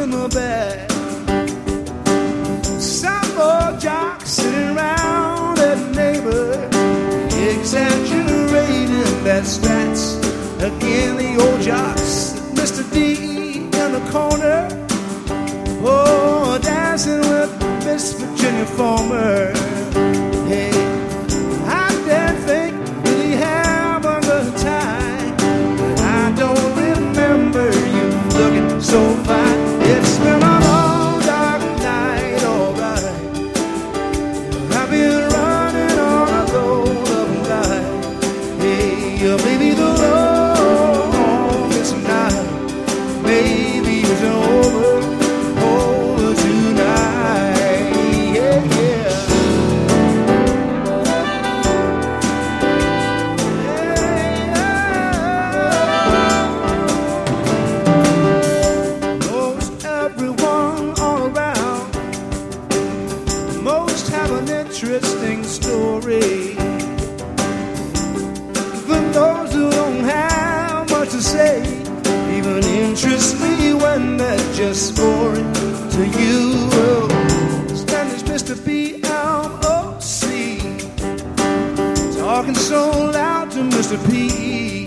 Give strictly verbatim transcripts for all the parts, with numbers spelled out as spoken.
in the back. Some old jock sitting around that neighbor, exaggerating that stats. Again, the old jocks, Mister D in the corner, oh, dancing with Miss Virginia Farmer. Hey, I didn't think really have a good time, but I don't remember you looking so fine. It's been a long dark night, alright. I've been running on a load of light. Hey, uh, maybe the longest night, maybe it's over, over tonight. Yeah, yeah. Most everyone all around, most have an interesting story. Even those who don't have much to say, even interest me when they're just boring to you. Stand is Mister B L O C, talking so loud to Mister P.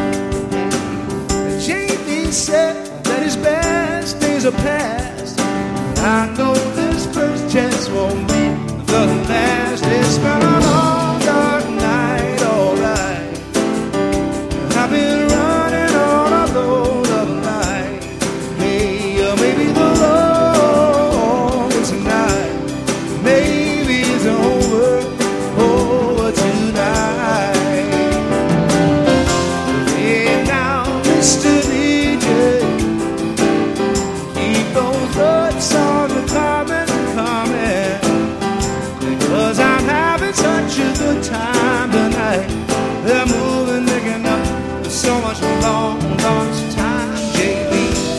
J D said that his best days are past. I know this first chance won't be the last. It's been a long dark night, alright. I've been running on a load of light. Hey, uh, maybe the longest night, maybe it's over, over tonight. Hey, now, Mister D J, keep those lights on the comment, comment, because I'm having such a good time tonight. They're moving, making up so much long, lost time, J B.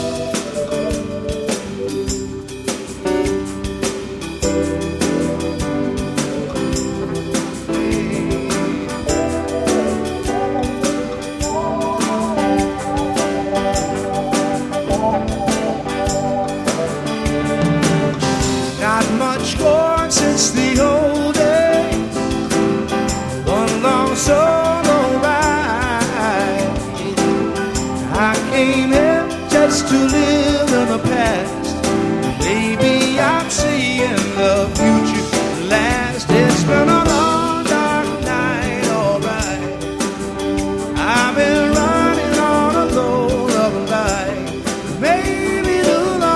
Not much more since the old days, one long solo ride. I came here just to live in the past. Maybe I'm seeing the future last. It's been a long dark night, alright. I've been running on a load of light. Maybe the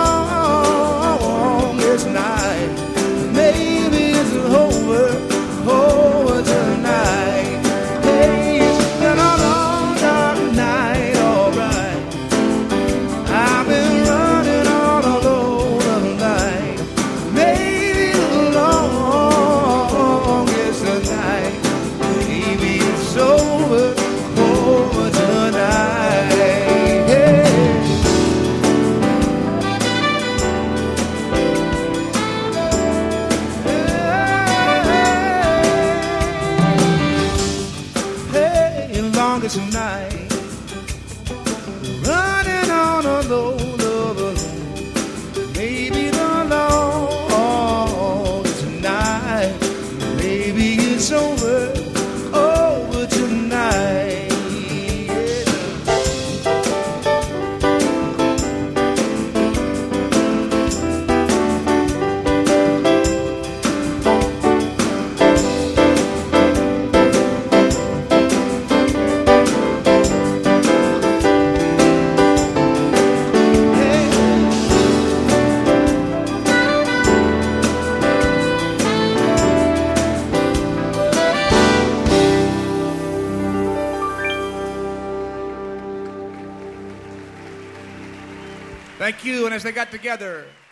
longest night, maybe it's over, over tonight. Hey, it's been a long dark night, alright. I've been running on a load of light. Maybe the longest night, maybe it's over, over tonight. Hey. Hey, longest night, running on a load of light. Maybe the longest night, maybe it's over, over tonight. Thank you, and as they got together,